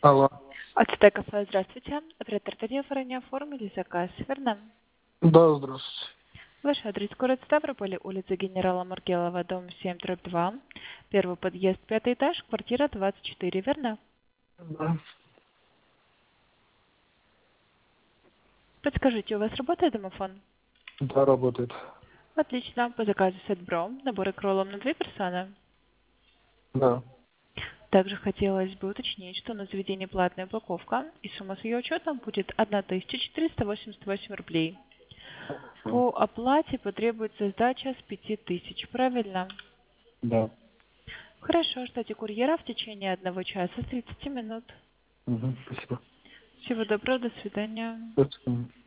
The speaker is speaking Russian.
Алло. Ацтек Кафе, здравствуйте. Оператор телефона не оформили заказ, верно? Да, здравствуйте. Ваш адрес город Ставрополь, улица Генерала Маркелова, дом 7/2, первый подъезд, 5-й этаж, квартира 24, верно? Да. Подскажите, у вас работает домофон? Да, работает. Отлично. По заказу сет-бро, наборы кроллом на 2 персоны. Да. Также хотелось бы уточнить, что на заведение платная упаковка, и сумма с ее учетом будет 1488 рублей. Хорошо. По оплате потребуется сдача с 5000, правильно? Да. Хорошо, ждите курьера в течение 1 часа с 30 минут. Угу. Спасибо. Всего доброго, до свидания. До свидания.